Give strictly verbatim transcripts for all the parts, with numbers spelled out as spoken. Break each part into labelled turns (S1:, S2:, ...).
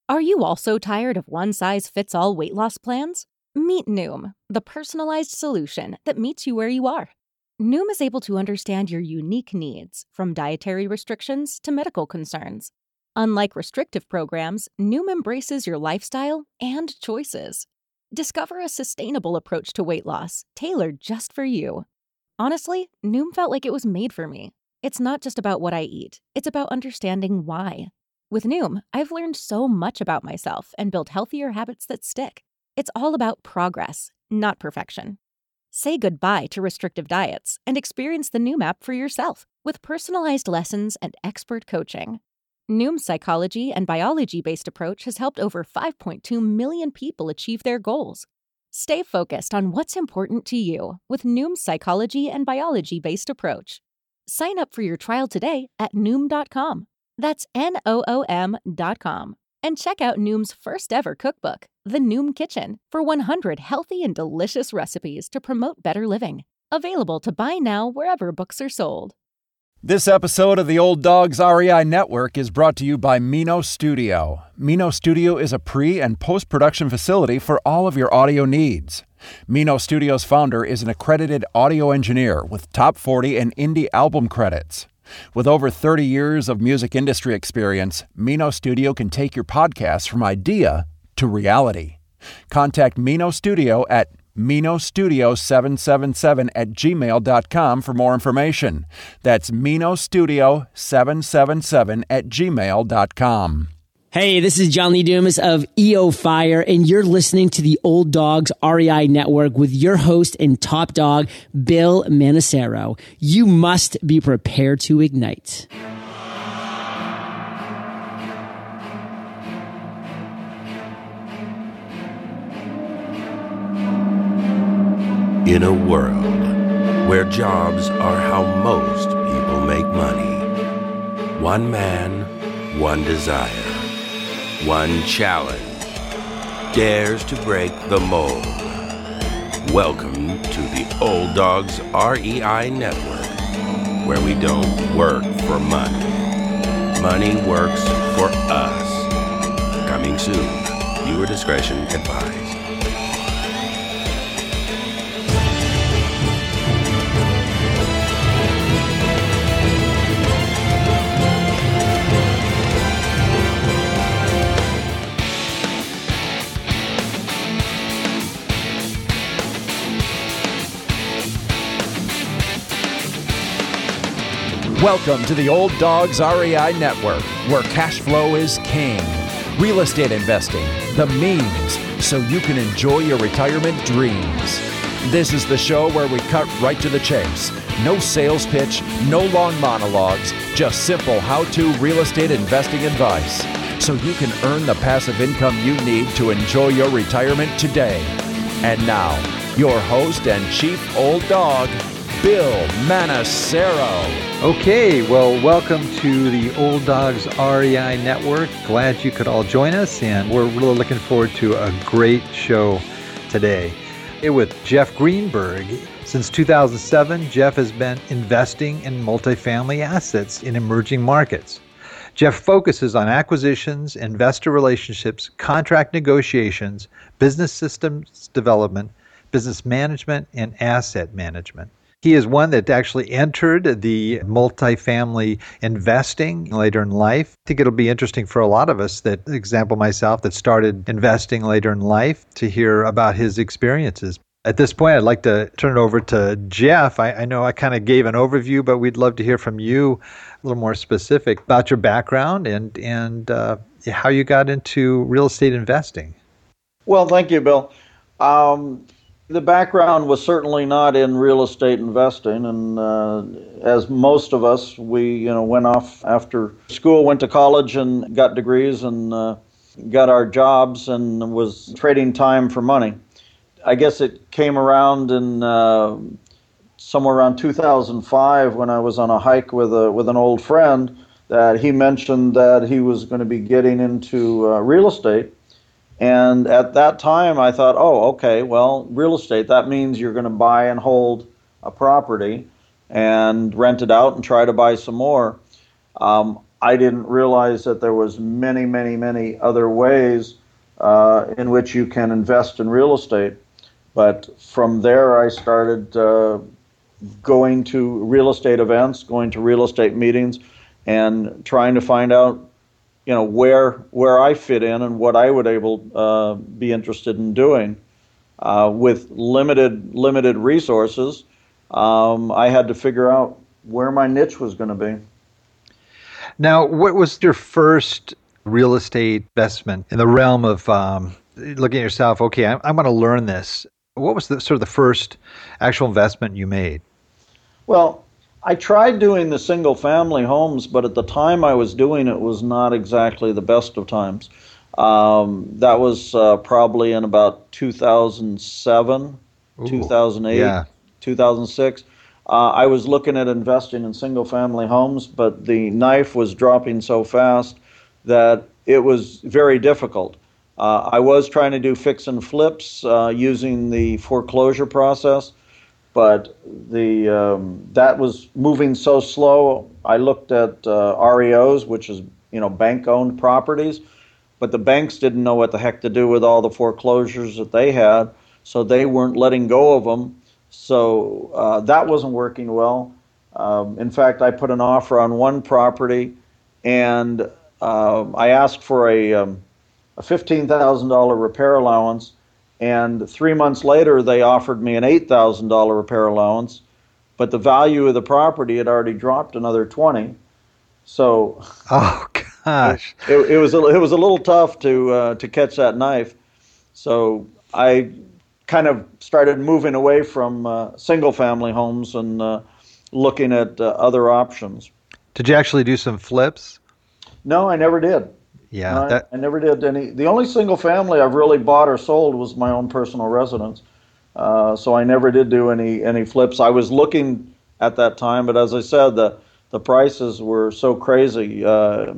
S1: Are you also tired of one-size-fits-all weight loss plans? Meet Noom, the personalized solution that meets you where you are. Noom is able to understand your unique needs, from dietary restrictions to medical concerns. Unlike restrictive programs, Noom embraces your lifestyle and choices. Discover a sustainable approach to weight loss, tailored just for you. Honestly, Noom felt like it was made for me. It's not just about what I eat, it's about understanding why. With Noom, I've learned so much about myself and built healthier habits that stick. It's all about progress, not perfection. Say goodbye to restrictive diets and experience the Noom app for yourself with personalized lessons and expert coaching. Noom's psychology and biology-based approach has helped over five point two million people achieve their goals. Stay focused on what's important to you with Noom's psychology and biology-based approach. Sign up for your trial today at Noom dot com. That's N O O M dot com. And check out Noom's first ever cookbook, The Noom Kitchen, for one hundred healthy and delicious recipes to promote better living. Available to buy now wherever books are sold.
S2: This episode of the Old Dogs R E I Network is brought to you by Mino Studio. Mino Studio is a pre- and post-production facility for all of your audio needs. Mino Studio's founder is an accredited audio engineer with top forty and indie album credits. With over thirty years of music industry experience, Mino Studio can take your podcast from idea to reality. Contact Mino Studio at Mino Studio seven seven seven at gmail dot com for more information. That's Mino Studio seven seven seven at gmail dot com.
S3: Hey, this is John Lee Dumas of E O Fire, and you're listening to the Old Dogs R E I Network with your host and top dog, Bill Manassero. You must be prepared to ignite.
S4: In a world where jobs are how most people make money, one man, one desire, one challenge dares to break the mold. Welcome to the Old Dogs R E I Network, where we don't work for money. Money works for us. Coming soon. Viewer discretion advised.
S2: Welcome to the Old Dogs R E I Network, where cash flow is king. Real estate investing, the means, so you can enjoy your retirement dreams. This is the show where we cut right to the chase. No sales pitch, no long monologues, just simple how-to real estate investing advice, so you can earn the passive income you need to enjoy your retirement today. And now, your host and chief old dog, Bill Manassero.
S5: Okay, well, welcome to the Old Dogs R E I Network. Glad you could all join us, and we're really looking forward to a great show today. Here with Jeff Greenberg. Since two thousand seven, Jeff has been investing in multifamily assets in emerging markets. Jeff focuses on acquisitions, investor relationships, contract negotiations, business systems development, business management, and asset management. He is one that actually entered the multifamily investing later in life. I think it'll be interesting for a lot of us, that example myself, that started investing later in life, to hear about his experiences. At this point, I'd like to turn it over to Jeff. I, I know I kind of gave an overview, but we'd love to hear from you a little more specific about your background and, and uh, how you got into real estate investing.
S6: Well, thank you, Bill. Um, The background was certainly not in real estate investing, and uh, as most of us, we you know went off after school, went to college, and got degrees, and uh, got our jobs, and was trading time for money. I guess it came around in uh, somewhere around two thousand five when I was on a hike with a with an old friend, that he mentioned that he was going to be getting into uh, real estate. And at that time, I thought, oh, okay, well, real estate, that means you're going to buy and hold a property and rent it out and try to buy some more. Um, I didn't realize that there was many, many, many other ways uh, in which you can invest in real estate. But from there, I started uh, going to real estate events, going to real estate meetings, and trying to find out, you know, where where I fit in and what I would able uh, be interested in doing. Uh, with limited limited resources, um, I had to figure out where my niche was going to be.
S5: Now, what was your first real estate investment in the realm of um, looking at yourself, okay, I'm, I'm going to learn this? What was the sort of the first actual investment you made?
S6: Well, I tried doing the single family homes, but at the time I was doing it was not exactly the best of times. Um, that was uh, probably in about two thousand seven, Ooh, two thousand eight, yeah. two thousand six. Uh, I was looking at investing in single family homes, but the knife was dropping so fast that it was very difficult. Uh, I was trying to do fix and flips uh, using the foreclosure process, but the um, that was moving so slow. I looked at uh, R E Os, which is, you know, bank-owned properties, but the banks didn't know what the heck to do with all the foreclosures that they had, so they weren't letting go of them. So uh, that wasn't working well. Um, in fact, I put an offer on one property, and uh, I asked for a, um, a fifteen thousand dollars repair allowance, and three months later they offered me an eight thousand dollars repair allowance, but the value of the property had already dropped another twenty thousand dollars. So,
S5: oh gosh,
S6: it, it, it was a, it was a little tough to uh, to catch that knife. So I kind of started moving away from uh, single-family homes and uh, looking at uh, other options.
S5: Did you actually do some flips?
S6: No, I never did.
S5: Yeah,
S6: no,
S5: that...
S6: I, I never did any. The only single-family I've really bought or sold was my own personal residence. Uh, so I never did do any any flips. I was looking at that time, but as I said, the the prices were so crazy. Uh,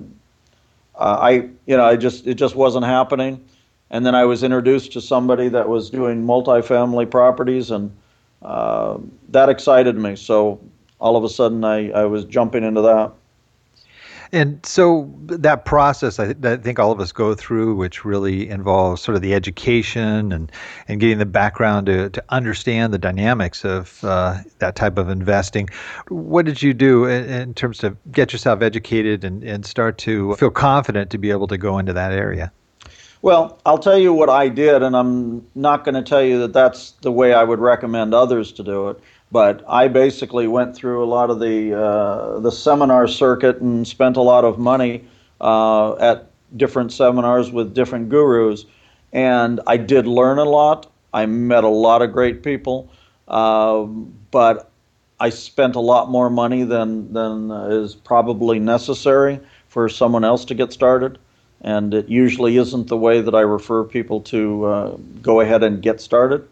S6: I you know I just it just wasn't happening. And then I was introduced to somebody that was doing multifamily properties, and uh, that excited me. So all of a sudden, I, I was jumping into that.
S5: And so that process, I, th- I think all of us go through, which really involves sort of the education and, and getting the background to, to understand the dynamics of uh, that type of investing. What did you do in, in terms of get yourself educated and, and start to feel confident to be able to go into that area?
S6: Well, I'll tell you what I did, and I'm not going to tell you that that's the way I would recommend others to do it. But I basically went through a lot of the uh, the seminar circuit and spent a lot of money uh, at different seminars with different gurus. And I did learn a lot. I met a lot of great people, uh, but I spent a lot more money than than is probably necessary for someone else to get started. And it usually isn't the way that I refer people to uh, go ahead and get started.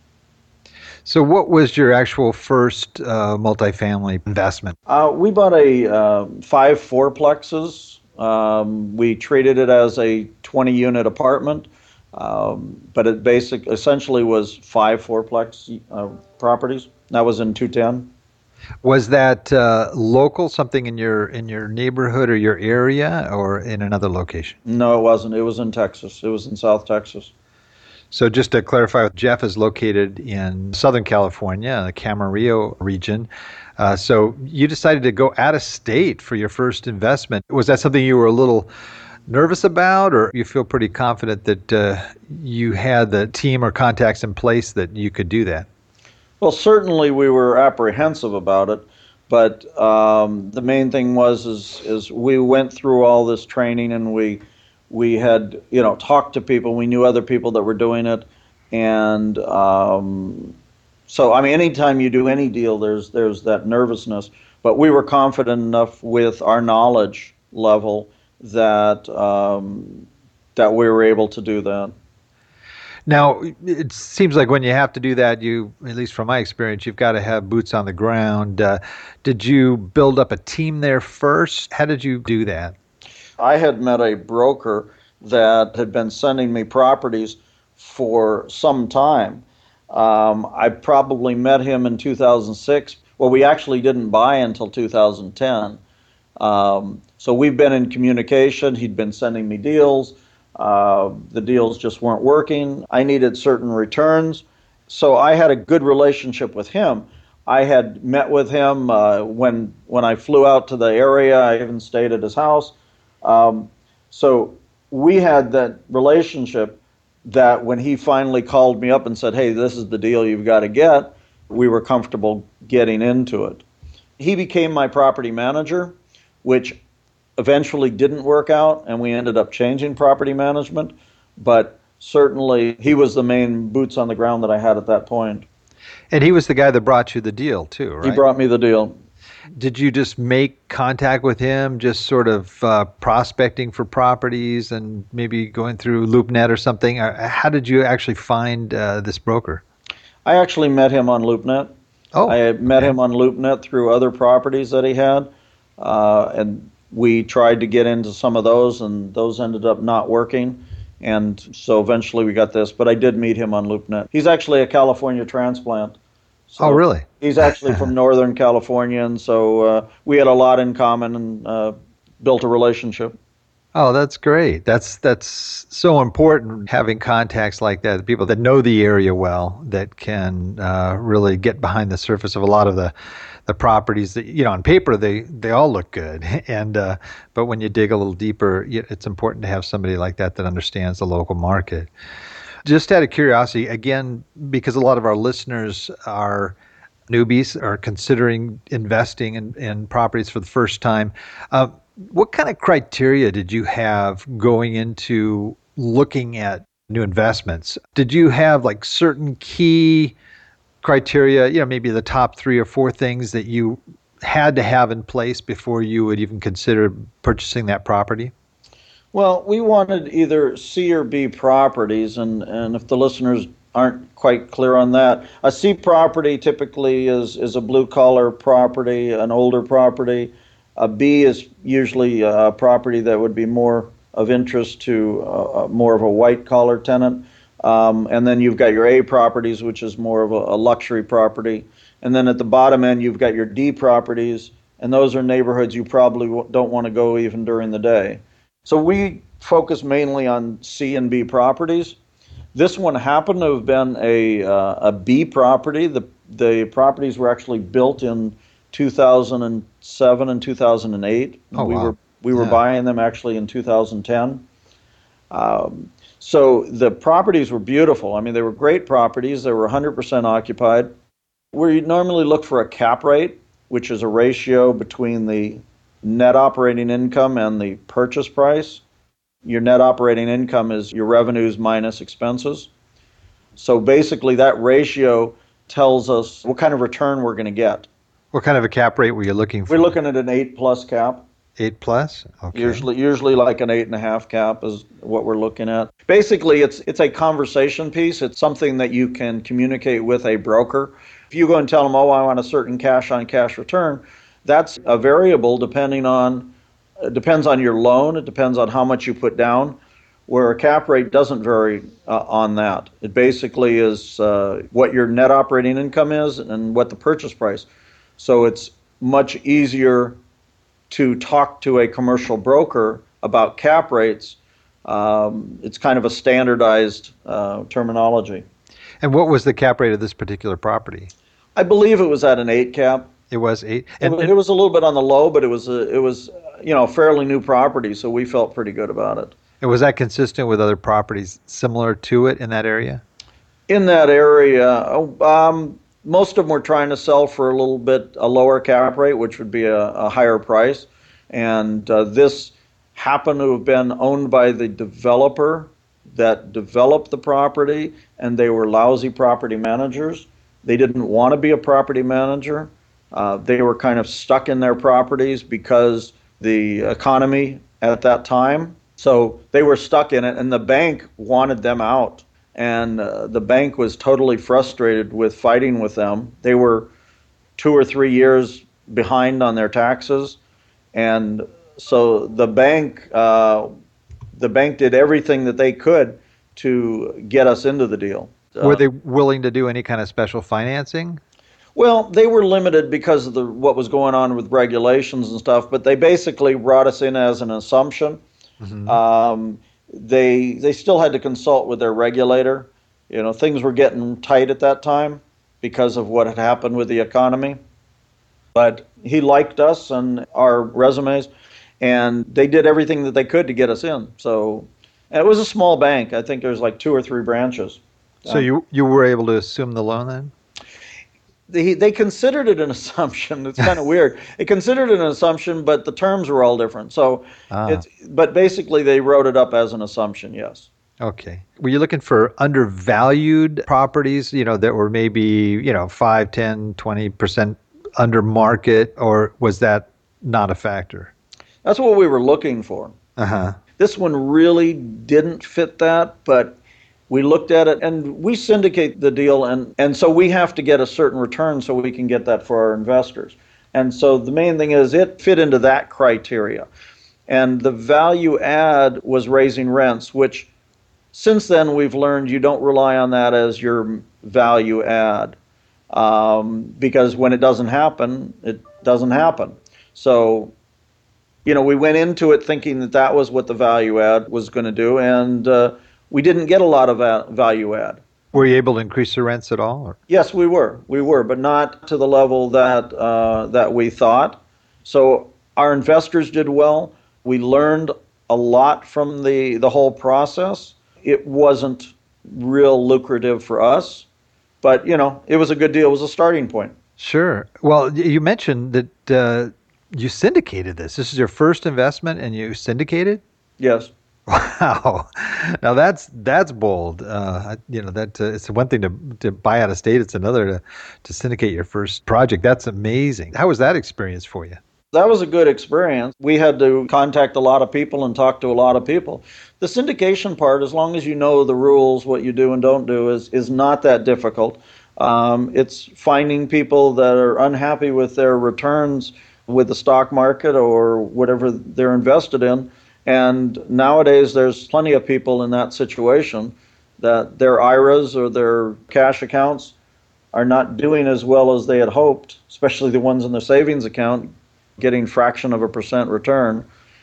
S5: So what was your actual first uh, multifamily investment?
S6: Uh, we bought a uh, five fourplexes. Um, we treated it as a twenty-unit apartment, um, but it basic essentially was five fourplex uh, properties. That was in two ten.
S5: Was that uh, local, something in your in your neighborhood or your area, or in another location?
S6: No, it wasn't. It was in Texas. It was in South Texas.
S5: So just to clarify, Jeff is located in Southern California, the Camarillo region. Uh, so you decided to go out of state for your first investment. Was that something you were a little nervous about, or you feel pretty confident that uh, you had the team or contacts in place that you could do that?
S6: Well, certainly we were apprehensive about it, but um, the main thing was is is we went through all this training, and we we had you know talked to people. We knew other people that were doing it, and um, so I mean, anytime you do any deal, there's there's that nervousness. But we were confident enough with our knowledge level that um, that we were able to do that.
S5: Now, it seems like when you have to do that, you, at least from my experience, you've got to have boots on the ground. Uh, did you build up a team there first? How did you do that?
S6: I had met a broker that had been sending me properties for some time. Um, I probably met him in two thousand six. Well, we actually didn't buy until two thousand ten. Um, So we've been in communication. He'd been sending me deals. Uh, the deals just weren't working. I needed certain returns. So I had a good relationship with him. I had met with him uh, when when I flew out to the area. I even stayed at his house. Um, so we had that relationship that when he finally called me up and said, hey, this is the deal you've got to get, we were comfortable getting into it. He became my property manager, which eventually didn't work out, and we ended up changing property management. But certainly he was the main boots on the ground that I had at that point.
S5: And he was the guy that brought you the deal too, right?
S6: He brought me the deal.
S5: Did you just make contact with him, just sort of uh, prospecting for properties and maybe going through LoopNet or something? Or how did you actually find uh, this broker?
S6: I actually met him on LoopNet.
S5: Oh,
S6: I met
S5: okay.
S6: him on LoopNet through other properties that he had, uh, and we tried to get into some of those, and those ended up not working. And so eventually we got this, but I did meet him on LoopNet. He's actually a California transplant. So
S5: oh, really?
S6: He's actually from Northern California, and so uh, we had a lot in common and uh, built a relationship.
S5: Oh, that's great. That's that's so important, having contacts like that, people that know the area well, that can uh, really get behind the surface of a lot of the the properties that, you know, on paper, they, they all look good. And uh, but when you dig a little deeper, it's important to have somebody like that that understands the local market. Just out of curiosity, again, because a lot of our listeners are newbies, are considering investing in, in properties for the first time, uh, what kind of criteria did you have going into looking at new investments? Did you have like certain key criteria, you know, maybe the top three or four things that you had to have in place before you would even consider purchasing that property?
S6: Well, we wanted either C or B properties, and, and if the listeners aren't quite clear on that, a C property typically is, is a blue-collar property, an older property. A B is usually a property that would be more of interest to uh, more of a white-collar tenant. Um, and then you've got your A properties, which is more of a, a luxury property. And then at the bottom end, you've got your D properties, and those are neighborhoods you probably w- don't want to go even during the day. So we focus mainly on C and B properties. This one happened to have been a uh, a B property. The the properties were actually built in two thousand seven and two thousand eight.
S5: Oh,
S6: we
S5: wow.
S6: were we were
S5: Yeah.
S6: buying them actually in two thousand ten. Um, so the properties were beautiful. I mean, they were great properties. They were one hundred percent occupied. We normally look for a cap rate, which is a ratio between the net operating income and the purchase price. Your net operating income is your revenues minus expenses. So basically that ratio tells us what kind of return we're going to get.
S5: What kind of a cap rate were you looking for?
S6: We're looking at an eight plus cap.
S5: Eight plus? Okay.
S6: Usually, usually like an eight and a half cap is what we're looking at. Basically, it's it's a conversation piece. It's something that you can communicate with a broker. If you go and tell them, oh, I want a certain cash on cash return, that's a variable depending on, it depends on your loan. It depends on how much you put down, where a cap rate doesn't vary uh, on that. It basically is uh, what your net operating income is and what the purchase price. So it's much easier to talk to a commercial broker about cap rates. Um, it's kind of a standardized uh, terminology.
S5: And what was the cap rate of this particular property?
S6: I believe it was at an eight cap.
S5: It was eight.
S6: And it, was, it was a little bit on the low, but it was a, it was you know a fairly new property, so we felt pretty good about it.
S5: And was that consistent with other properties similar to it in that area?
S6: In that area, um, most of them were trying to sell for a little bit a lower cap rate, which would be a, a higher price. And uh, this happened to have been owned by the developer that developed the property, and they were lousy property managers. They didn't want to be a property manager. Uh, they were kind of stuck in their properties because the economy at that time. So they were stuck in it, and the bank wanted them out. And uh, the bank was totally frustrated with fighting with them. They were two or three years behind on their taxes. And so the bank, uh, the bank did everything that they could to get us into the deal. Uh,
S5: Were they willing to do any kind of special financing?
S6: Well, they were limited because of the what was going on with regulations and stuff, but they basically brought us in as an assumption. Mm-hmm. Um, they they still had to consult with their regulator. You know, things were getting tight at that time because of what had happened with the economy. But he liked us and our resumes, and they did everything that they could to get us in. So and it was a small bank. I think there's like two or three branches.
S5: So um, you you were able to assume the loan then?
S6: They, they considered it an assumption. It's kind of weird. They considered it an assumption, but the terms were all different. So, ah. it's, but basically they wrote it up as an assumption, yes.
S5: Okay. Were you looking for undervalued properties, you know, that were maybe, you know, five, ten, twenty percent under market, or was that not a factor?
S6: That's what we were looking for.
S5: Uh-huh.
S6: This one really didn't fit that, but we looked at it, and we syndicate the deal, and, and so we have to get a certain return so we can get that for our investors. And so the main thing is it fit into that criteria. And the value add was raising rents, which since then we've learned you don't rely on that as your value add. Um, because when it doesn't happen, it doesn't happen. So, you know, we went into it thinking that that was what the value add was going to do, and uh, we didn't get a lot of value add.
S5: Were you able to increase the rents at all? Or?
S6: Yes, we were. We were, but not to the level that uh, that we thought. So our investors did well. We learned a lot from the, the whole process. It wasn't real lucrative for us, but, you know, it was a good deal. It was a starting point.
S5: Sure. Well, you mentioned that uh, you syndicated this. This is your first investment, and you syndicated?
S6: Yes.
S5: Wow. Now that's that's bold. Uh, you know, that uh, it's one thing to to buy out of state. It's another to, to syndicate your first project. That's amazing. How was that experience for you?
S6: That was a good experience. We had to contact a lot of people and talk to a lot of people. The syndication part, as long as you know the rules, what you do and don't do, is, is not that difficult. Um, it's finding people that are unhappy with their returns with the stock market or whatever they're invested in. And nowadays, there's plenty of people in that situation that their I R As or their cash accounts are not doing as well as they had hoped, especially the ones in their savings account, getting fraction of a percent return.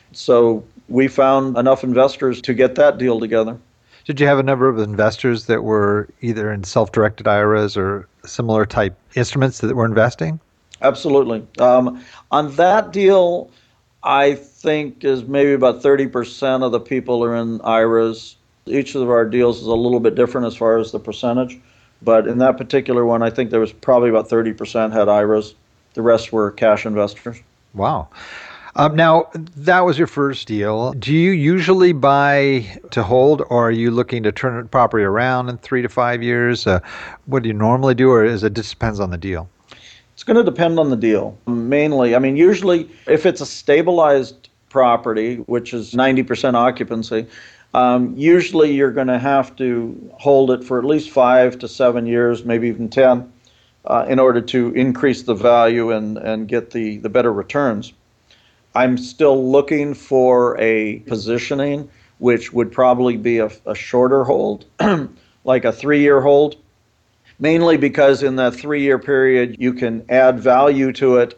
S6: So we found enough investors to get that deal together.
S5: Did you have a number of investors that were either in self-directed I R As or similar type instruments that were investing?
S6: Absolutely. Um, on that deal, I think is maybe about thirty percent of the people are in I R As. Each of our deals is a little bit different as far as the percentage, but in that particular one, I think there was probably about thirty percent had I R As. The rest were cash investors.
S5: Wow. Um, now, that was your first deal. Do you usually buy to hold, or are you looking to turn the property around in three to five years? Uh, what do you normally do, or is it just depends on the deal?
S6: It's going to depend on the deal. Mainly, I mean, usually if it's a stabilized property, which is ninety percent occupancy, um, usually you're going to have to hold it for at least five to seven years, maybe even ten, uh, in order to increase the value and, and get the, the better returns. I'm still looking for a positioning, which would probably be a, a shorter hold, like a three-year hold. Mainly because in that three-year period, you can add value to it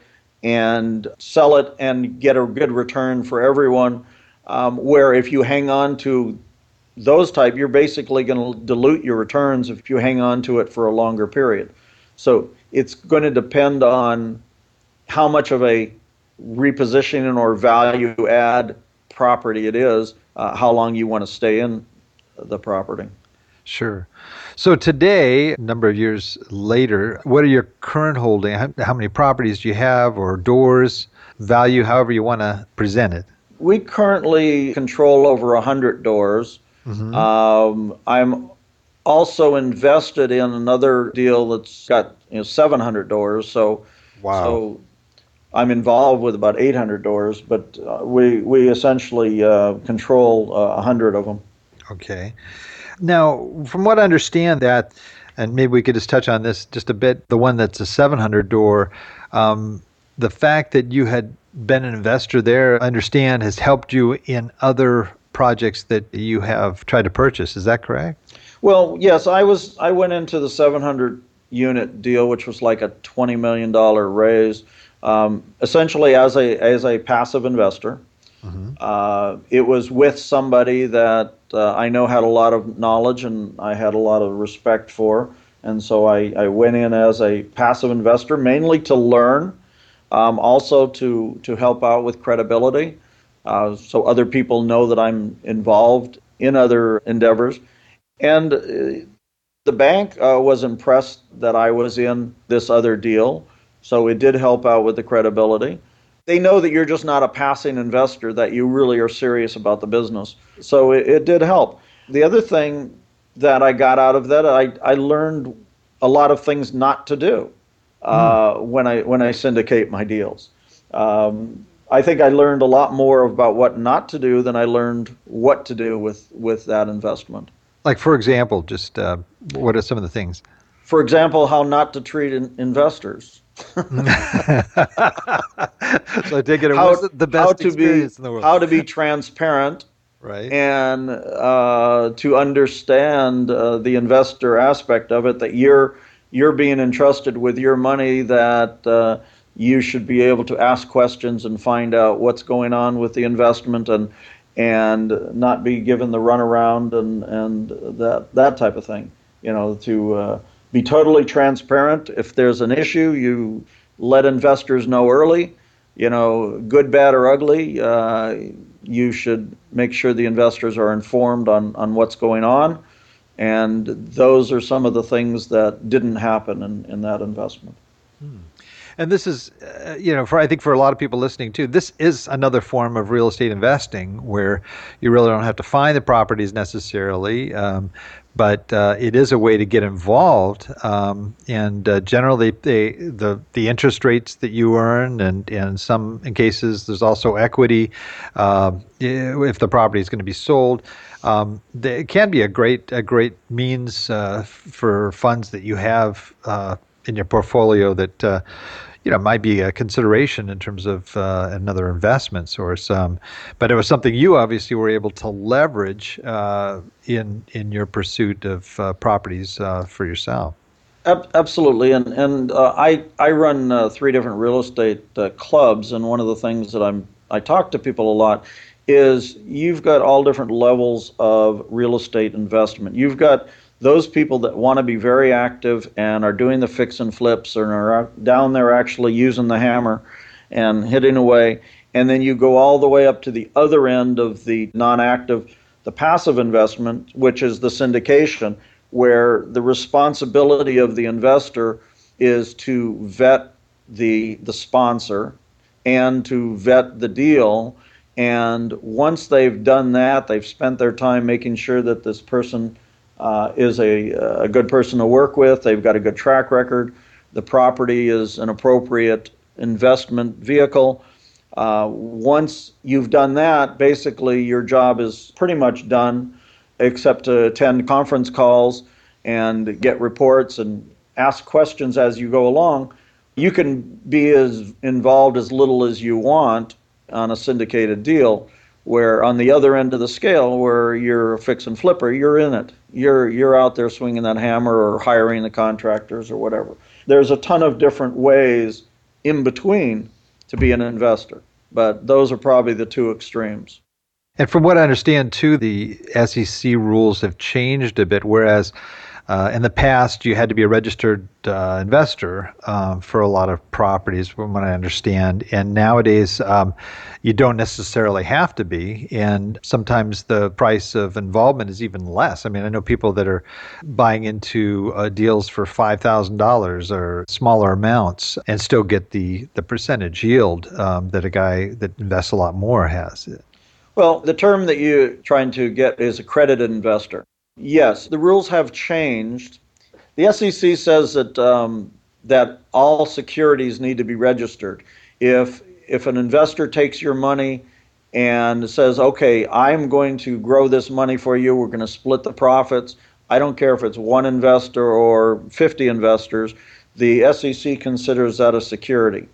S6: and sell it and get a good return for everyone, um, where if you hang on to those type, you're basically going to dilute your returns if you hang on to it for a longer period. So it's going to depend on how much of a repositioning or value add property it is, uh, how long you want to stay in the property.
S5: Sure. So today, a number of years later, what are your current holding? How, how many properties do you have, or doors, value, however you want to present it?
S6: We currently control over one hundred doors. Mm-hmm. Um, I'm also invested in another deal that's got you know seven hundred doors. So,
S5: wow.
S6: So I'm involved with about eight hundred doors, but uh, we we essentially uh, control uh, one hundred of them.
S5: Okay. Now, from what I understand, that, and maybe we could just touch on this just a bit, the one that's a seven hundred door, um, the fact that you had been an investor there, I understand, has helped you in other projects that you have tried to purchase. Is that correct?
S6: Well, yes, I was. I went into the seven hundred unit deal, which was like a twenty million dollars raise, um, essentially as a as a passive investor. Mm-hmm. Uh, it was with somebody that uh, I know had a lot of knowledge and I had a lot of respect for. And so I, I went in as a passive investor, mainly to learn, um, also to, to help out with credibility, uh, so other people know that I'm involved in other endeavors. And uh, the bank uh, was impressed that I was in this other deal, so it did help out with the credibility. They know that you're just not a passing investor, that you really are serious about the business. So it, it did help. The other thing that I got out of that, I, I learned a lot of things not to do uh, mm. when I when I syndicate my deals. Um, I think I learned a lot more about what not to do than I learned what to do with, with that investment.
S5: Like, for example, just uh, what are some of the things?
S6: For example, how not to treat in- investors.
S5: So I take it, it
S6: how,
S5: wasn't the best experience
S6: be,
S5: in the world.
S6: How to be transparent.
S5: Right.
S6: And uh, to understand uh, the investor aspect of it, that you're you're being entrusted with your money, that uh, you should be able to ask questions and find out what's going on with the investment, and and not be given the runaround and and that that type of thing. You know, to uh, be totally transparent. If there's an issue, you let investors know early. You know, good, bad, or ugly. Uh, you should make sure the investors are informed on, on what's going on. And those are some of the things that didn't happen in, in that investment.
S5: Hmm. And this is, uh, you know, for I think for a lot of people listening too, this is another form of real estate investing where you really don't have to find the properties necessarily, um, but uh, it is a way to get involved. Um, and uh, generally, they, the the interest rates that you earn, and in some cases, there's also equity uh, if the property is going to be sold. Um, they, it can be a great a great means uh, for funds that you have uh, in your portfolio that uh, you know might be a consideration in terms of uh, another investment source. Um, but it was something you obviously were able to leverage uh, in in your pursuit of uh, properties uh, for yourself.
S6: Absolutely, and and uh, I I run uh, three different real estate uh, clubs, and one of the things that I'm I talk to people a lot is you've got all different levels of real estate investment. You've got those people that want to be very active and are doing the fix and flips and are down there actually using the hammer and hitting away. And then you go all the way up to the other end of the non-active, the passive investment, which is the syndication, where the responsibility of the investor is to vet the the sponsor and to vet the deal. And once they've done that, they've spent their time making sure that this person uh, is a, a good person to work with, they've got a good track record, the property is an appropriate investment vehicle. Uh, once you've done that, basically your job is pretty much done, except to attend conference calls and get reports and ask questions as you go along. You can be as involved as little as you want on a syndicated deal, where on the other end of the scale, where you're a fix and flipper, you're in it. You're you're out there swinging that hammer or hiring the contractors or whatever. There's a ton of different ways in between to be an investor, but those are probably the two extremes.
S5: And from what I understand, too, the S E C rules have changed a bit, whereas Uh, in the past, you had to be a registered uh, investor um, for a lot of properties, from what I understand. And nowadays, um, you don't necessarily have to be. And sometimes the price of involvement is even less. I mean, I know people that are buying into uh, deals for five thousand dollars or smaller amounts and still get the, the percentage yield um, that a guy that invests a lot more has.
S6: Well, the term that you're trying to get is accredited investor. Yes, the rules have changed. The S E C says that um, that all securities need to be registered. If if an investor takes your money and says, okay, I'm going to grow this money for you, we're going to split the profits, I don't care if it's one investor or fifty investors, the S E C considers that a security.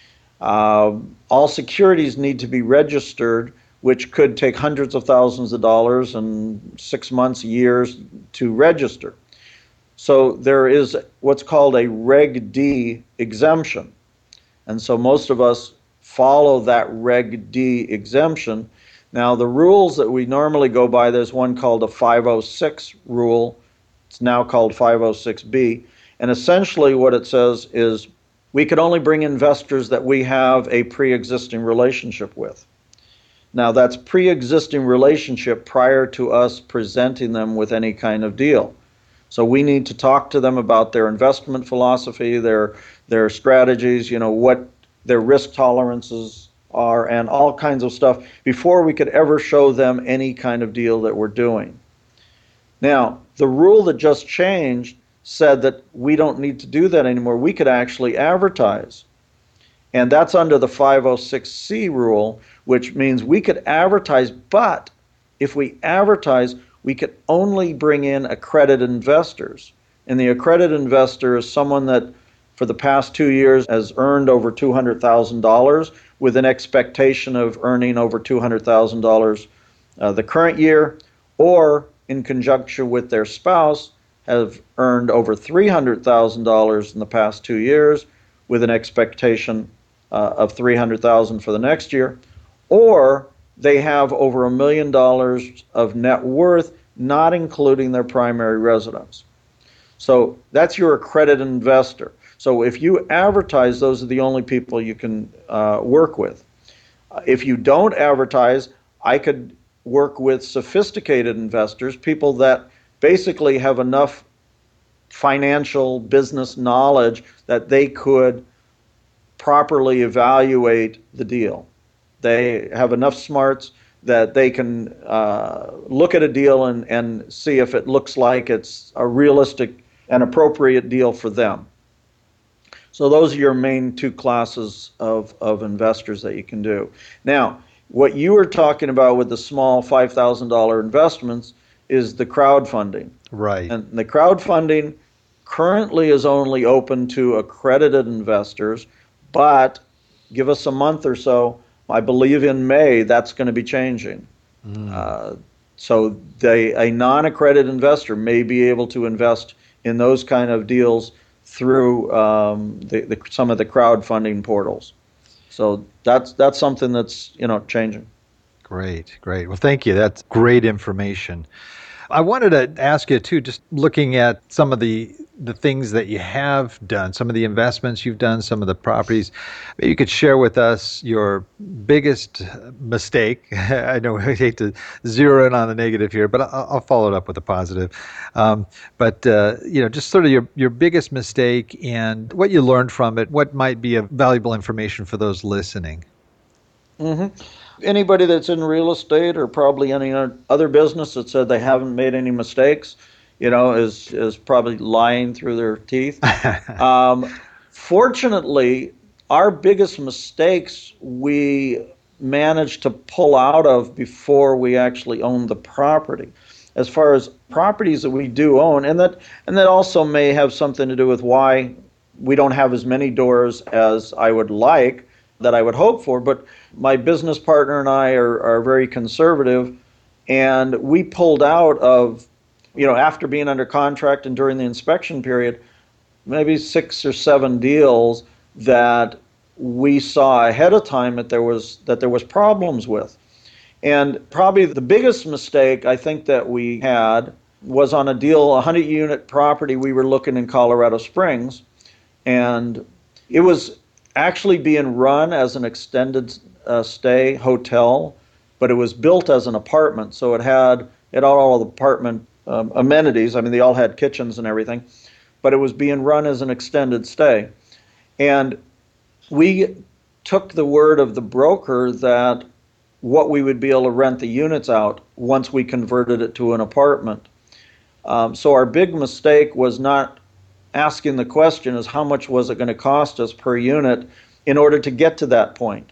S6: Uh, all securities need to be registered, which could take hundreds of thousands of dollars and six months, years to register. So there is what's called a Reg D exemption. And so most of us follow that Reg D exemption. Now, the rules that we normally go by, there's one called a five oh six rule. It's now called five oh six B. And essentially what it says is we could only bring investors that we have a pre-existing relationship with. Now, that's pre-existing relationship prior to us presenting them with any kind of deal. So we need to talk to them about their investment philosophy, their their strategies, you know, what their risk tolerances are, and all kinds of stuff before we could ever show them any kind of deal that we're doing. Now, the rule that just changed said that we don't need to do that anymore. We could actually advertise. And that's under the five oh six C rule, which means we could advertise, but if we advertise, we could only bring in accredited investors. And the accredited investor is someone that for the past two years has earned over two hundred thousand dollars with an expectation of earning over two hundred thousand dollars uh, the current year, or in conjunction with their spouse have earned over three hundred thousand dollars in the past two years with an expectation uh, of three hundred thousand dollars for the next year, or they have over a million dollars of net worth, not including their primary residence. So that's your accredited investor. So if you advertise, those are the only people you can uh, work with. Uh, if you don't advertise, I could work with sophisticated investors, people that basically have enough financial business knowledge that they could properly evaluate the deal. They have enough smarts that they can uh, look at a deal and, and see if it looks like it's a realistic and appropriate deal for them. So those are your main two classes of, of investors that you can do. Now, what you were talking about with the small five thousand dollars investments is the crowdfunding.
S5: Right.
S6: And the crowdfunding currently is only open to accredited investors, but give us a month or so, I believe in May, that's going to be changing. Mm. Uh, so they, a non-accredited investor may be able to invest in those kind of deals through um, the, the, some of the crowdfunding portals. So that's that's something that's, you know, changing.
S5: Great, great. Well, thank you. That's great information. I wanted to ask you too, just looking at some of the the things that you have done, some of the investments you've done, some of the properties. Maybe you could share with us your biggest mistake. I know we hate to zero in on the negative here, but I'll, I'll follow it up with a positive. Um, but uh, you know, just sort of your your biggest mistake and what you learned from it. What might be a valuable information for those listening?
S6: Mm-hmm. Anybody that's in real estate or probably any other business that said they haven't made any mistakes, you know, is is probably lying through their teeth. um, fortunately, our biggest mistakes we managed to pull out of before we actually owned the property. As far as properties that we do own, and that and that also may have something to do with why we don't have as many doors as I would like, that I would hope for, but my business partner and I are, are very conservative, and we pulled out of, you know, after being under contract and during the inspection period, maybe six or seven deals that we saw ahead of time that there was that there was problems with. And probably the biggest mistake I think that we had was on a deal, a hundred unit property we were looking in Colorado Springs, and it was actually being run as an extended uh, stay hotel, but it was built as an apartment, so it had it had all the apartment um, amenities. I mean, they all had kitchens and everything, but it was being run as an extended stay. And we took the word of the broker that what we would be able to rent the units out once we converted it to an apartment. Um, so our big mistake was not asking the question is how much was it going to cost us per unit in order to get to that point.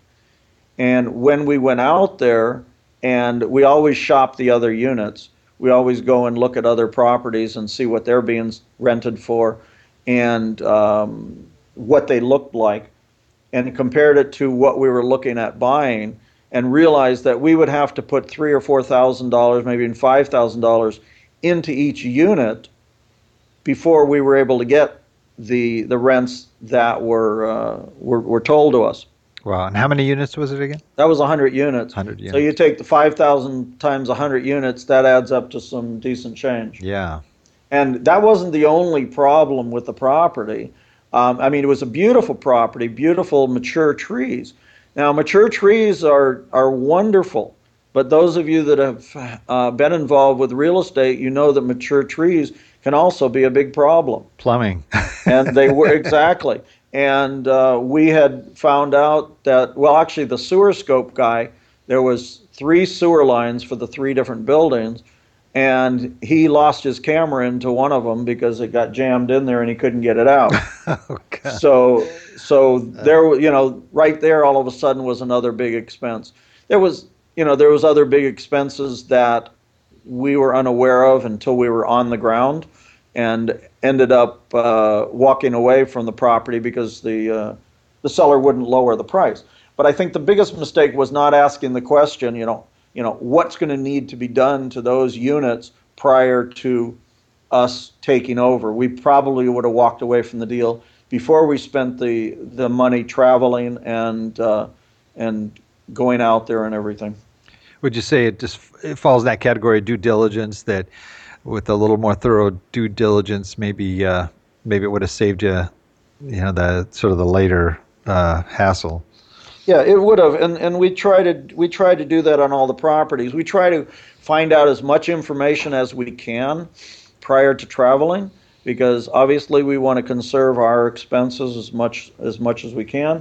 S6: And when we went out there, and we always shop the other units, we always go and look at other properties and see what they're being rented for and um, what they looked like, and compared it to what we were looking at buying, and realized that we would have to put three or four thousand dollars, maybe even five thousand dollars into each unit before we were able to get the the rents that were uh, were, were told to us.
S5: Wow. And how many units was it again?
S6: That was one hundred units.
S5: one hundred units.
S6: So you take the five thousand times one hundred units, that adds up to some decent change.
S5: Yeah.
S6: And that wasn't the only problem with the property. Um, I mean, it was a beautiful property, beautiful mature trees. Now, mature trees are, are wonderful, but those of you that have uh, been involved with real estate, you know that mature trees can also be a big problem.
S5: Plumbing.
S6: And they were, exactly. And uh, we had found out that, well, actually the sewer scope guy, there was three sewer lines for the three different buildings, and he lost his camera into one of them because it got jammed in there and he couldn't get it out.
S5: Oh, God.
S6: So, so there, you know, right there, all of a sudden was another big expense. There was, you know, there was other big expenses that we were unaware of until we were on the ground, and ended up uh, walking away from the property because the uh, the seller wouldn't lower the price. But I think the biggest mistake was not asking the question, you know, you know, what's going to need to be done to those units prior to us taking over. We probably would have walked away from the deal before we spent the the money traveling and uh, and going out there and everything.
S5: Would you say it just it falls in that category of due diligence, that with a little more thorough due diligence, maybe uh, maybe it would have saved you, you know, the sort of the later uh, hassle?
S6: Yeah, it would have, and and we try to we try to do that on all the properties. We try to find out as much information as we can prior to traveling, because obviously we want to conserve our expenses as much as much as we can,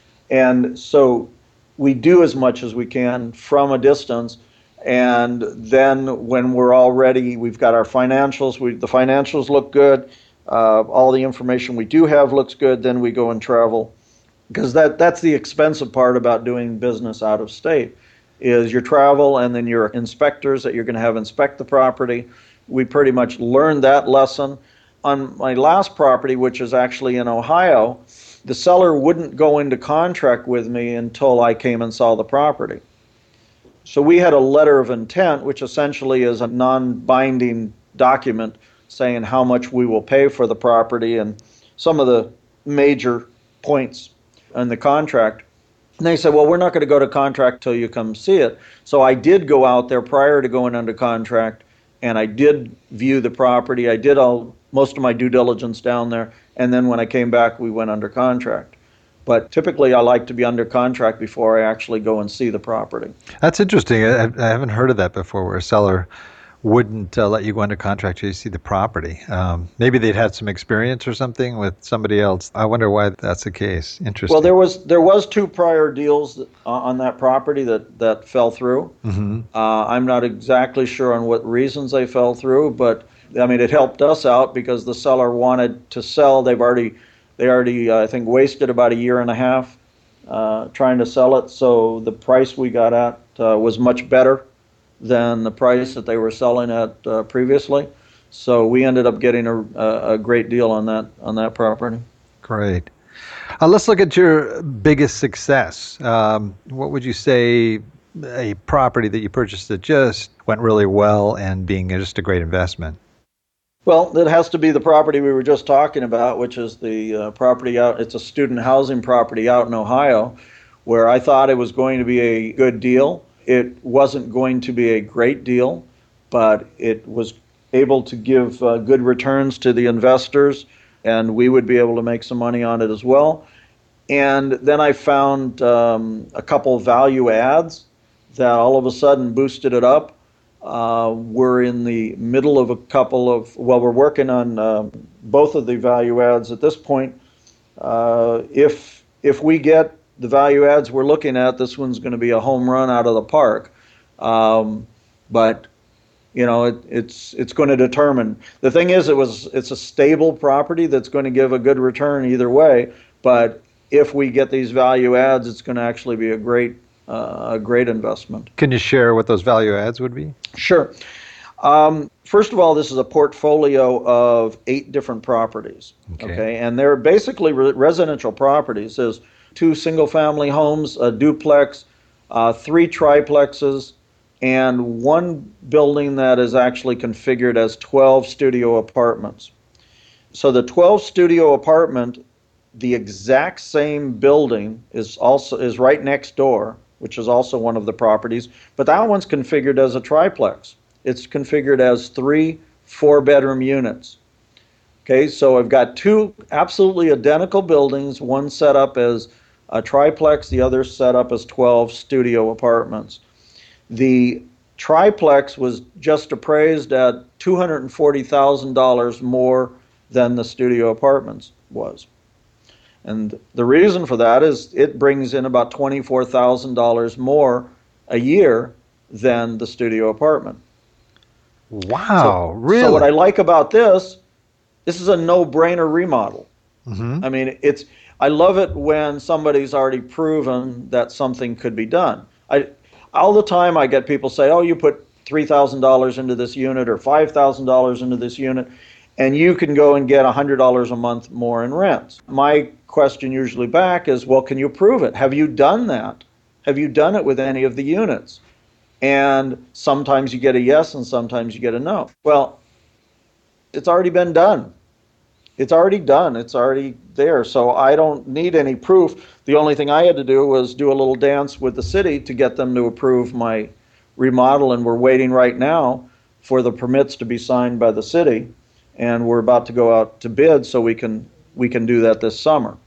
S6: and so we do as much as we can from a distance. And then when we're all ready, we've got our financials. We the financials look good. Uh, all the information we do have looks good. Then we go and travel. Because that, that's the expensive part about doing business out of state, is your travel and then your inspectors that you're going to have inspect the property. We pretty much learned that lesson. On my last property, which is actually in Ohio, the seller wouldn't go into contract with me until I came and saw the property. So we had a letter of intent, which essentially is a non-binding document saying how much we will pay for the property and some of the major points in the contract. And they said, well, we're not going to go to contract till you come see it. So I did go out there prior to going under contract, and I did view the property. I did all most of my due diligence down there, and then when I came back, we went under contract. But typically, I like to be under contract before I actually go and see the property.
S5: That's interesting. I, I haven't heard of that before, where a seller wouldn't uh, let you go under contract till you see the property. Um, maybe they'd had some experience or something with somebody else. I wonder why that's the case. Interesting.
S6: Well, there was there was two prior deals that, uh, on that property that, that fell through. Mm-hmm. Uh, I'm not exactly sure on what reasons they fell through, but I mean, it helped us out because the seller wanted to sell. They've already they already uh, I think wasted about a year and a half uh, trying to sell it. So the price we got at uh, was much better than the price that they were selling at uh, previously. So we ended up getting a, a great deal on that on that property.
S5: Great. Uh, let's look at your biggest success. Um, what would you say a property that you purchased that just went really well and being just a great investment?
S6: Well, it has to be the property we were just talking about, which is the uh, property out. It's a student housing property out in Ohio, where I thought it was going to be a good deal. It wasn't going to be a great deal, but it was able to give uh, good returns to the investors, and we would be able to make some money on it as well. And then I found um, a couple value adds that all of a sudden boosted it up. Uh, we're in the middle of a couple of, well, we're working on uh, both of the value adds at this point. Uh, if if we get the value adds we're looking at, this one's going to be a home run out of the park. Um, but you know, it, it's it's going to determine. The thing is, it was it's a stable property that's going to give a good return either way. But if we get these value adds, it's going to actually be a great uh, a great investment.
S5: Can you share what those value adds would be?
S6: Sure. Um, first of all, this is a portfolio of eight different properties. Okay, okay? And they're basically re- residential properties. There's two single-family homes, a duplex, uh, three triplexes, and one building that is actually configured as twelve studio apartments. so the twelve studio apartment, the exact same building is also is right next door, which is also one of the properties, but that one's configured as a triplex. It's configured as three four-bedroom units. Okay, so I've got two absolutely identical buildings, one set up as a triplex, the other set up as twelve studio apartments. The triplex was just appraised at two hundred forty thousand dollars more than the studio apartments was. And the reason for that is it brings in about twenty-four thousand dollars more a year than the studio apartment.
S5: Wow,
S6: so,
S5: really?
S6: So what I like about this, this is a no-brainer remodel.
S5: Mm-hmm.
S6: I mean, it's. I love it when somebody's already proven that something could be done. I, all the time I get people say, oh, you put three thousand dollars into this unit or five thousand dollars into this unit, and you can go and get one hundred dollars a month more in rent. My question usually back is, well, can you prove it? Have you done that? Have you done it with any of the units? And sometimes you get a yes and sometimes you get a no. Well, it's already been done. It's already done. It's already there. So I don't need any proof. The only thing I had to do was do a little dance with the city to get them to approve my remodel, and we're waiting right now for the permits to be signed by the city, and we're about to go out to bid so we can we can do that this summer.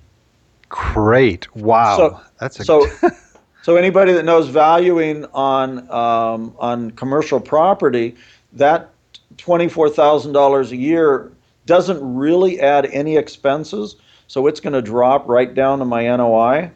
S5: Great. Wow.
S6: So,
S5: That's a
S6: so so anybody that knows valuing on um, on commercial property, that twenty-four thousand dollars a year doesn't really add any expenses, so it's going to drop right down to my N O I,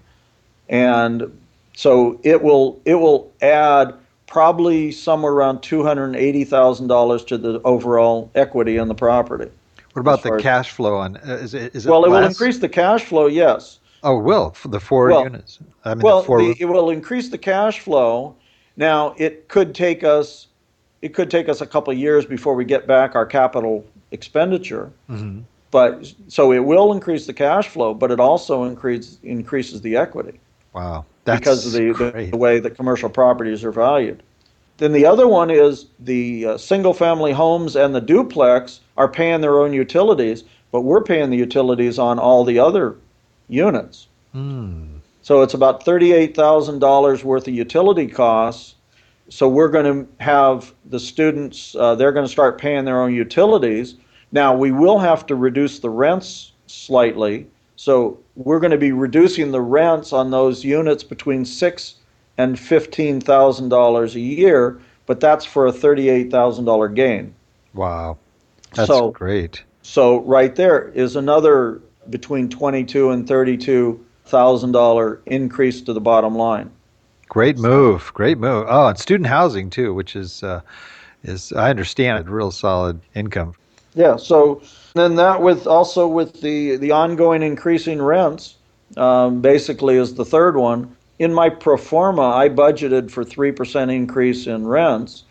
S6: and so it will it will add probably somewhere around two hundred eighty thousand dollars to the overall equity in the property.
S5: What about the cash flow on? Uh, is it? Is it
S6: well, it
S5: less?
S6: will increase the cash flow. Yes.
S5: Oh, it will for the four
S6: well,
S5: units. I mean,
S6: well,
S5: the four...
S6: the, it will increase the cash flow. Now, it could take us it could take us a couple of years before we get back our capital expenditure, mm-hmm. but so it will increase the cash flow, but it also increase, increases the equity.
S5: Wow, that's
S6: because of the,
S5: great.
S6: the way that commercial properties are valued. Then the other one is the uh, single-family homes and the duplex are paying their own utilities, but we're paying the utilities on all the other units.
S5: Mm.
S6: So it's about thirty-eight thousand dollars worth of utility costs. So we're going to have the students, uh, they're going to start paying their own utilities. Now, we will have to reduce the rents slightly. So we're going to be reducing the rents on those units between six thousand dollars and fifteen thousand dollars a year, but that's for a thirty-eight thousand dollars gain.
S5: Wow. That's
S6: so,
S5: great.
S6: So right there is another between twenty-two thousand dollars and thirty-two thousand dollars increase to the bottom line.
S5: Great move, great move. Oh, and student housing too, which is, uh, is I understand, a real solid income.
S6: Yeah, so then that with also with the, the ongoing increasing rents, um, basically is the third one. In my pro forma, I budgeted for three percent increase in rents.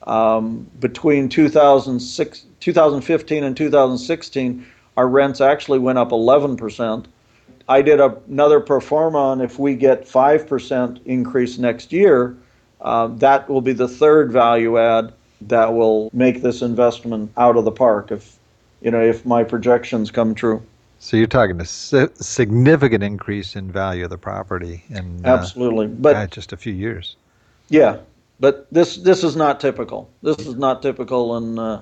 S6: Um, between two thousand six, two thousand fifteen and two thousand sixteen, our rents actually went up eleven percent. I did a, another pro forma on if we get five percent increase next year, uh, that will be the third value add that will make this investment out of the park if, you know, if my projections come true.
S5: So you're talking a si- significant increase in value of the property in uh,
S6: absolutely, but
S5: uh, just a few years.
S6: Yeah, but this this is not typical. This is not typical, and uh,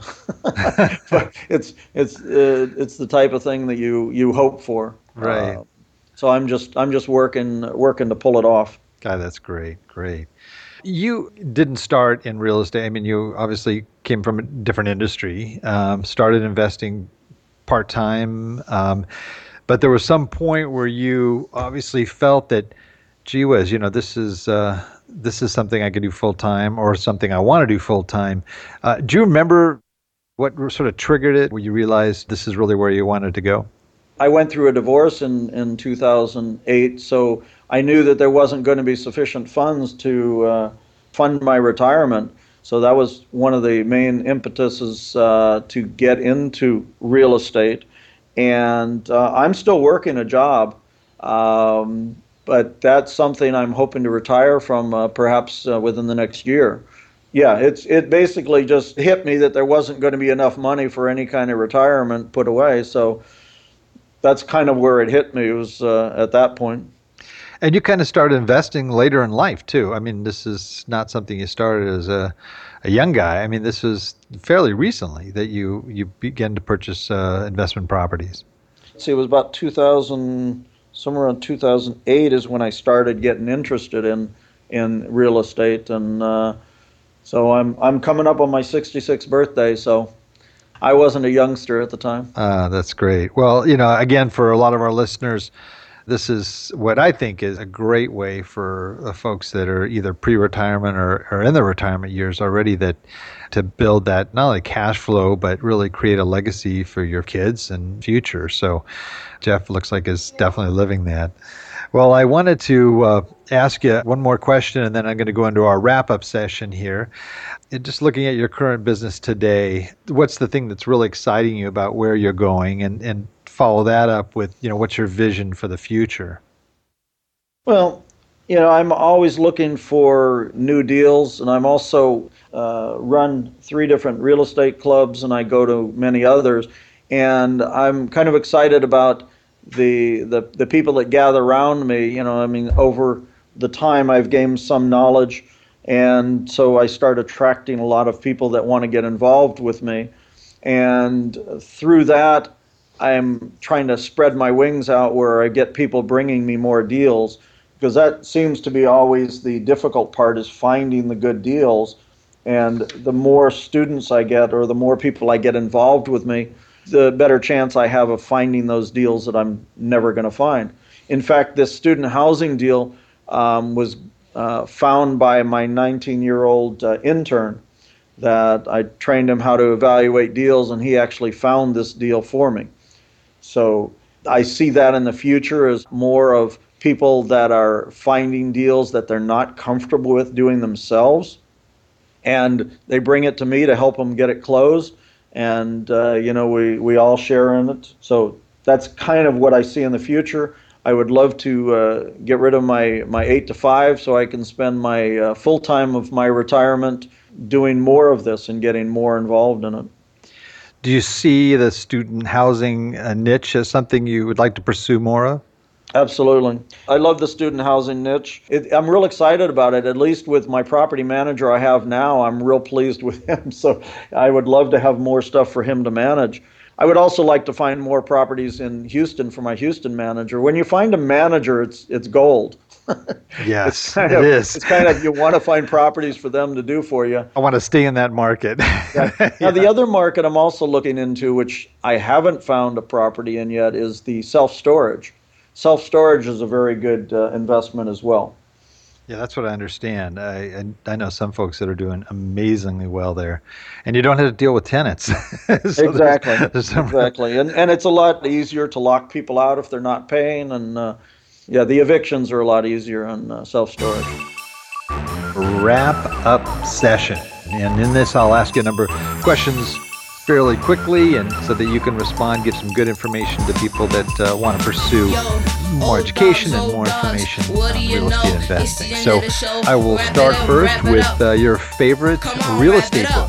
S6: it's it's uh, it's the type of thing that you you hope for.
S5: Right.
S6: Uh, so I'm just I'm just working working to pull it off.
S5: God, that's great, great. You didn't start in real estate. I mean, you obviously came from a different industry, um, started investing part-time, um, but there was some point where you obviously felt that, gee whiz, you know, this is uh, this is something I could do full-time or something I want to do full-time. Uh, do you remember what sort of triggered it, where you realized this is really where you wanted to go?
S6: I went through a divorce in, in two thousand eight, so I knew that there wasn't going to be sufficient funds to uh, fund my retirement. So that was one of the main impetuses uh, to get into real estate. And uh, I'm still working a job, um, but that's something I'm hoping to retire from uh, perhaps uh, within the next year. Yeah, it's it basically just hit me that there wasn't going to be enough money for any kind of retirement put away. So that's kind of where it hit me, was uh, at that point.
S5: And you kind of started investing later in life, too. I mean, this is not something you started as a, a young guy. I mean, this was fairly recently that you, you began to purchase uh, investment properties.
S6: See, it was about two thousand, somewhere around two thousand eight is when I started getting interested in in real estate. And uh, so I'm I'm coming up on my sixty-sixth birthday, so I wasn't a youngster at the time.
S5: Uh, that's great. Well, you know, again, for a lot of our listeners, this is what I think is a great way for uh, folks that are either pre-retirement or, or in their retirement years already, that to build that not only cash flow, but really create a legacy for your kids and future. So Jeff looks like is definitely living that. Well, I wanted to uh, ask you one more question, and then I'm going to go into our wrap-up session here. Just looking at your current business today, what's the thing that's really exciting you about where you're going, and, and follow that up with, you know, what's your vision for the future?
S6: Well, you know, I'm always looking for new deals, and I'm also uh, run three different real estate clubs, and I go to many others, and I'm kind of excited about the the the people that gather around me. You know, I mean, over the time I've gained some knowledge, and so I start attracting a lot of people that want to get involved with me, and through that I'm trying to spread my wings out where I get people bringing me more deals, because that seems to be always the difficult part, is finding the good deals. And the more students I get, or the more people I get involved with me, the better chance I have of finding those deals that I'm never going to find. In fact, this student housing deal um, was uh, found by my nineteen-year-old uh, intern, that I trained him how to evaluate deals, and he actually found this deal for me. So I see that in the future as more of people that are finding deals that they're not comfortable with doing themselves, and they bring it to me to help them get it closed. And, uh, you know, we, we all share in it. So that's kind of what I see in the future. I would love to uh, get rid of my, my eight to five so I can spend my uh, full time of my retirement doing more of this and getting more involved in it.
S5: Do you see the student housing uh, niche as something you would like to pursue more of?
S6: Absolutely. I love the student housing niche. It, I'm real excited about it, at least with my property manager I have now. I'm real pleased with him, so I would love to have more stuff for him to manage. I would also like to find more properties in Houston for my Houston manager. When you find a manager, it's it's gold.
S5: Yes,
S6: it's kind
S5: it
S6: of,
S5: is.
S6: It's kind of, you want to find properties for them to do for you.
S5: I want to stay in that market.
S6: Yeah. Now, yeah. The other market I'm also looking into, which I haven't found a property in yet, is the self-storage. Self-storage is a very good uh, investment as well.
S5: Yeah, that's what I understand. I, I I know some folks that are doing amazingly well there, and you don't have to deal with tenants. So
S6: exactly,
S5: there's, there's some...
S6: exactly, and and it's a lot easier to lock people out if they're not paying, and uh, yeah, the evictions are a lot easier on uh, self-storage.
S5: Wrap up session, and in this I'll ask you a number of questions fairly quickly, and so that you can respond, give some good information to people that uh, want to pursue more education and more information on real estate investing. So I will start first with uh, your favorite real estate book.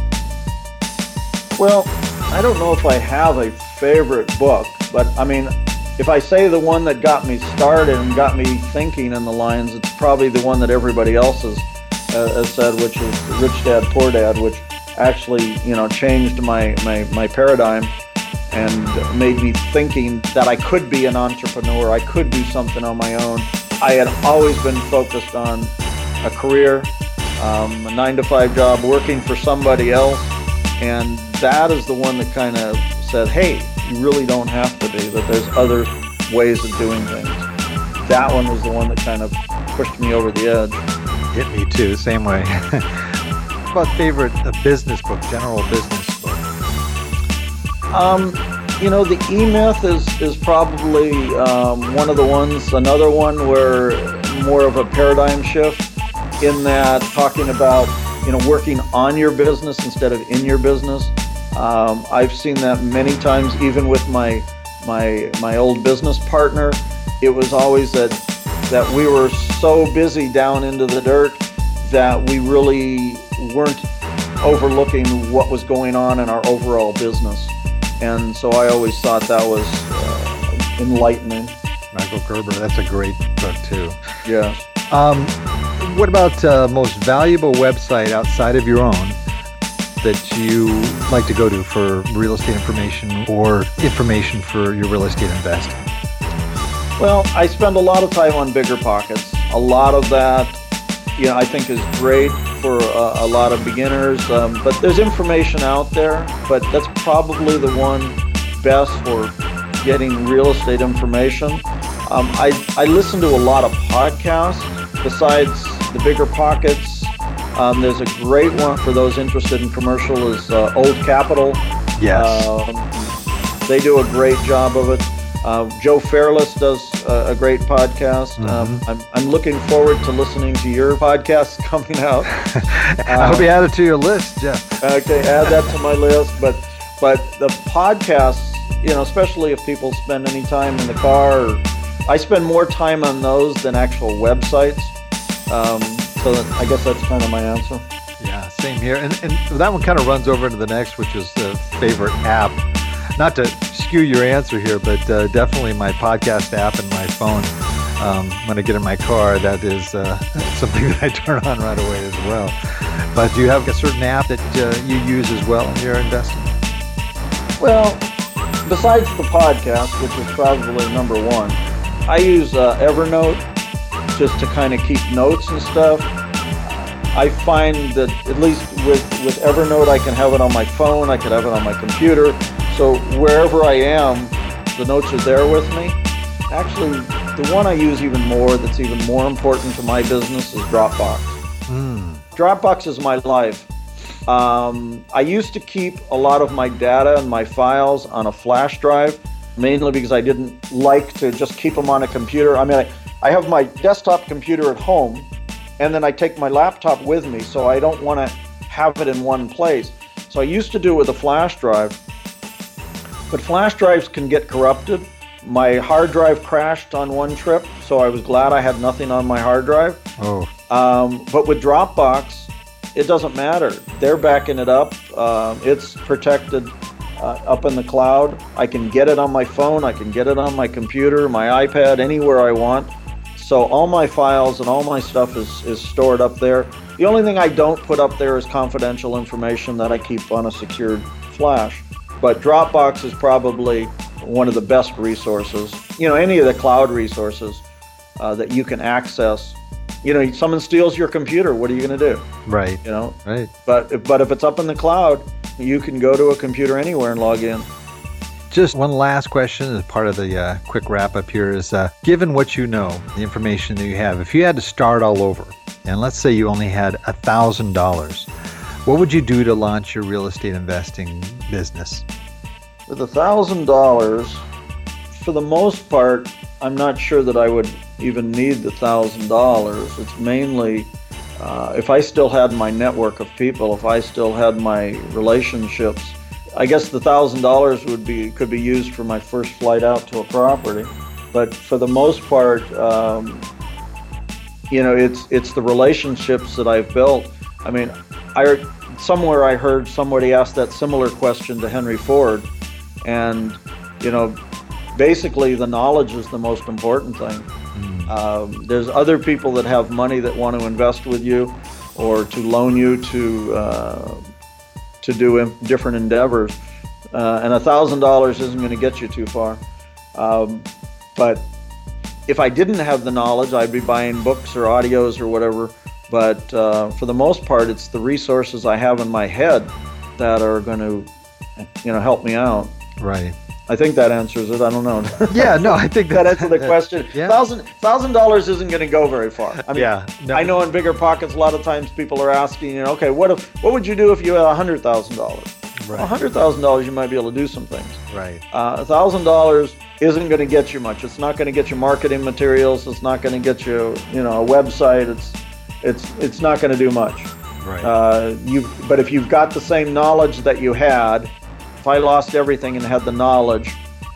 S6: Well, I don't know if I have a favorite book, but I mean, if I say the one that got me started and got me thinking in the lines, it's probably the one that everybody else has, uh, has said, which is Rich Dad, Poor Dad, which actually, you know, changed my, my, my paradigm and made me thinking that I could be an entrepreneur, I could do something on my own. I had always been focused on a career, um, a nine to five job, working for somebody else, and that is the one that kind of said, hey, you really don't have to be, that there's other ways of doing things. That one was the one that kind of pushed me over the edge.
S5: Hit me too, same way. What about favorite uh, business book, general business book?
S6: Um, you know, the E-Myth is, is probably um, one of the ones, another one where more of a paradigm shift in that, talking about, you know, working on your business instead of in your business. Um, I've seen that many times, even with my my my old business partner. It was always that that we were so busy down into the dirt that we really weren't overlooking what was going on in our overall business. And so I always thought that was uh, enlightening.
S5: Michael Gerber, that's a great book too.
S6: Yeah.
S5: Um, what about uh, most valuable website outside of your own that you like to go to for real estate information or information for your real estate investing?
S6: Well, I spend a lot of time on BiggerPockets. A lot of that, you know, I think is great for a, a lot of beginners. Um, but there's information out there, but that's probably the one best for getting real estate information. Um, I, I listen to a lot of podcasts besides the BiggerPockets. Um, there's a great one for those interested in commercial is uh, Old Capital.
S5: Yes.
S6: Um, they do a great job of it. Uh, Joe Fairless does uh, a great podcast.
S5: Mm-hmm.
S6: Um, I'm, I'm looking forward to listening to your podcast coming out.
S5: I hope you add it to your list, Jeff.
S6: Okay, add that to my list. But but the podcasts, you know, especially if people spend any time in the car, or, I spend more time on those than actual websites. Um, so I guess that's kind of my answer.
S5: Yeah, same here. And, and that one kind of runs over into the next, which is the favorite app. Not to skew your answer here, but uh, definitely my podcast app and my phone. Um, when I get in my car, that is uh, something that I turn on right away as well. But do you have a certain app that uh, you use as well in your investing?
S6: Well, besides the podcast, which is probably number one, I use uh, Evernote just to kind of keep notes and stuff. I find that at least with, with Evernote, I can have it on my phone, I can have it on my computer. So wherever I am, the notes are there with me. Actually, the one I use even more that's even more important to my business is Dropbox.
S5: Mm.
S6: Dropbox is my life. Um, I used to keep a lot of my data and my files on a flash drive, mainly because I didn't like to just keep them on a computer. I mean, I, I have my desktop computer at home, and then I take my laptop with me, so I don't want to have it in one place. So I used to do it with a flash drive, but flash drives can get corrupted. My hard drive crashed on one trip, so I was glad I had nothing on my hard drive.
S5: Oh.
S6: Um, but with Dropbox, it doesn't matter. They're backing it up. Um, it's protected uh, up in the cloud. I can get it on my phone. I can get it on my computer, my iPad, anywhere I want. So all my files and all my stuff is, is stored up there. The only thing I don't put up there is confidential information that I keep on a secured flash. But Dropbox is probably one of the best resources. You know, any of the cloud resources uh, that you can access. You know, someone steals your computer, what are you going to do?
S5: Right.
S6: You know?
S5: Right.
S6: But, but if it's up in the cloud, you can go to a computer anywhere and log in.
S5: Just one last question as part of the uh, quick wrap up here is, uh, given what you know, the information that you have, if you had to start all over, and let's say you only had one thousand dollars, what would you do to launch your real estate investing business?
S6: With one thousand dollars, for the most part, I'm not sure that I would even need the one thousand dollars. It's mainly, uh, if I still had my network of people, if I still had my relationships, I guess the one thousand dollars would be could be used for my first flight out to a property. But for the most part, um, you know, it's it's the relationships that I've built. I mean, I somewhere I heard somebody ask that similar question to Henry Ford, and you know, basically the knowledge is the most important thing. Mm. Um, there's other people that have money that want to invest with you, or to loan you to. Uh, to do in different endeavors, uh, and a thousand dollars isn't going to get you too far. Um, but if I didn't have the knowledge, I'd be buying books or audios or whatever. But uh, for the most part, it's the resources I have in my head that are going to, you know, help me out.
S5: Right.
S6: I think that answers it. I don't know.
S5: Yeah, no, I think
S6: that answers the question.
S5: Yeah.
S6: Thousand thousand dollars isn't going to go very far. I mean,
S5: yeah, no.
S6: I know in BiggerPockets, a lot of times people are asking, you know, okay, what if what would you do if you had a hundred thousand dollars?
S5: Right.
S6: A hundred thousand dollars, you might be able to do some things.
S5: Right.
S6: Uh, a thousand dollars isn't going to get you much. It's not going to get you marketing materials. It's not going to get you, you know, a website. It's it's it's not going to do much.
S5: Right.
S6: Uh, you but if you've got the same knowledge that you had, if I lost everything and had the knowledge,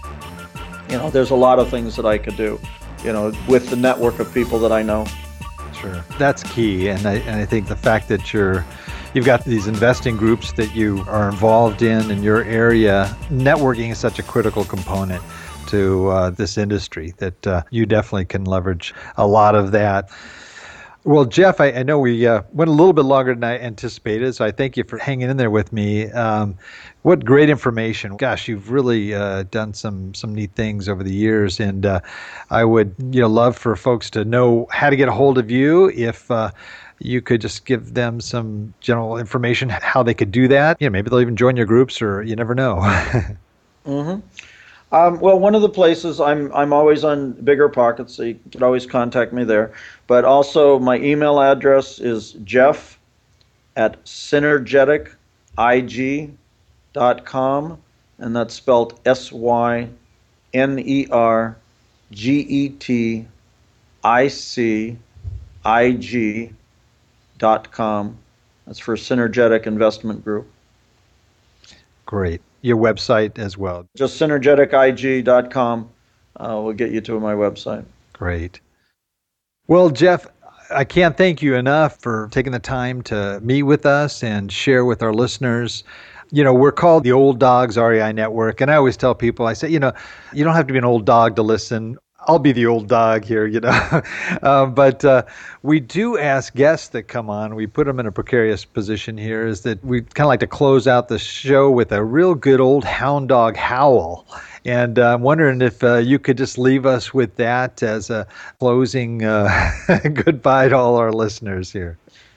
S6: you know, there's a lot of things that I could do, you know, with the network of people that I know.
S5: Sure. That's key. And I, and I think the fact that you're you've got these investing groups that you are involved in in your area. Networking is such a critical component to uh, this industry that uh, you definitely can leverage a lot of that. Well, Jeff, I, I know we uh, went a little bit longer than I anticipated, so I thank you for hanging in there with me. Um, what great information. Gosh, you've really uh, done some some neat things over the years, and uh, I would you know love for folks to know how to get a hold of you. If uh, you could just give them some general information, how they could do that. You know, maybe they'll even join your groups, or you never know.
S6: mm-hmm. Um, well, one of the places I'm I'm always on BiggerPockets, so you can always contact me there. But also my email address is Jeff at synergetic I G dot com, and that's spelled S Y N E R G E T I C I G dot com. That's for Synergetic Investment Group.
S5: Great. Your website as well.
S6: Just synergetic I G dot com uh, will get you to my website.
S5: Great. Well, Jeff, I can't thank you enough for taking the time to meet with us and share with our listeners. You know, we're called the Old Dogs R E I Network, and I always tell people, I say, you know, you don't have to be an old dog to listen. I'll be the old dog here, you know. uh, but uh, we do ask guests that come on, we put them in a precarious position here, is that we kind of like to close out the show with a real good old hound dog howl. And uh, I'm wondering if uh, you could just leave us with that as a closing uh, goodbye to all our listeners here.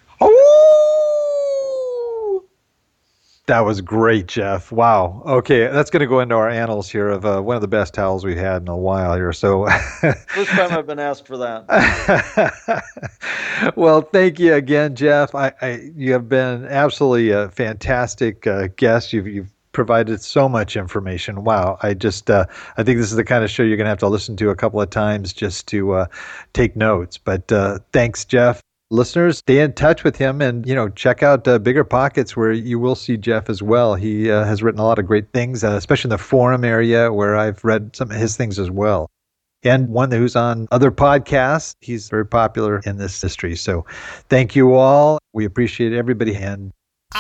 S5: That was great, Jeff. Wow. Okay, that's going to go into our annals here of uh, one of the best howls we've had in a while here. So,
S6: first time I've been asked for that.
S5: Well, thank you again, Jeff. I, I you have been absolutely a fantastic uh, guest. You've you've provided so much information. Wow. I just uh, I think this is the kind of show you're going to have to listen to a couple of times just to uh, take notes. But uh, thanks, Jeff. Listeners, stay in touch with him and, you know, check out uh, BiggerPockets, where you will see Jeff as well. He uh, has written a lot of great things, uh, especially in the forum area where I've read some of his things as well. And one who's on other podcasts. He's very popular in this industry. So thank you all. We appreciate everybody. And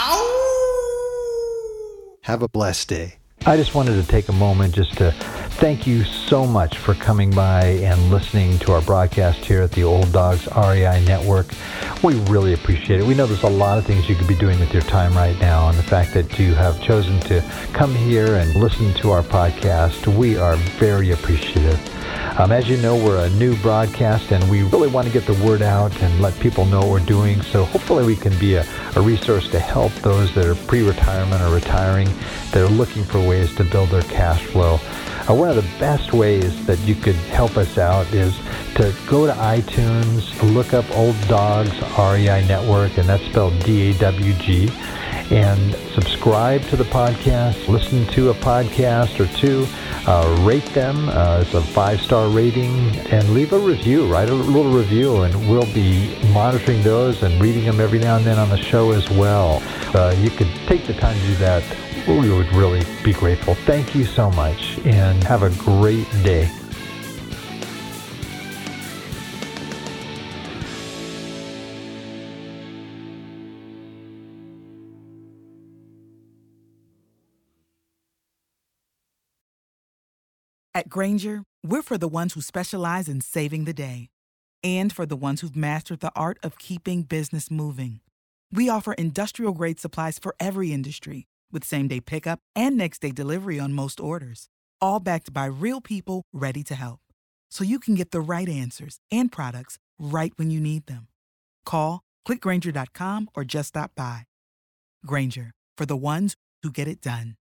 S5: have a blessed day. I just wanted to take a moment just to thank you so much for coming by and listening to our broadcast here at the Old Dogs R E I Network. We really appreciate it. We know there's a lot of things you could be doing with your time right now, and the fact that you have chosen to come here and listen to our podcast, we are very appreciative. Um, as you know, we're a new broadcast, and we really want to get the word out and let people know what we're doing. So hopefully we can be a, a resource to help those that are pre-retirement or retiring, that are looking for ways to build their cash flow. Uh, one of the best ways that you could help us out is to go to iTunes, look up Old Dogs R E I Network, and that's spelled D A W G, and subscribe to the podcast, listen to a podcast or two, uh, rate them uh, as a five-star rating, and leave a review, write a little review, and we'll be monitoring those and reading them every now and then on the show as well. Uh, you could take the time to do that. We would really be grateful. Thank you so much, and have a great day.
S7: At Grainger, we're for the ones who specialize in saving the day, and for the ones who've mastered the art of keeping business moving. We offer industrial-grade supplies for every industry, with same-day pickup and next-day delivery on most orders, all backed by real people ready to help. So you can get the right answers and products right when you need them. Call, click Grainger dot com, or just stop by. Grainger, for the ones who get it done.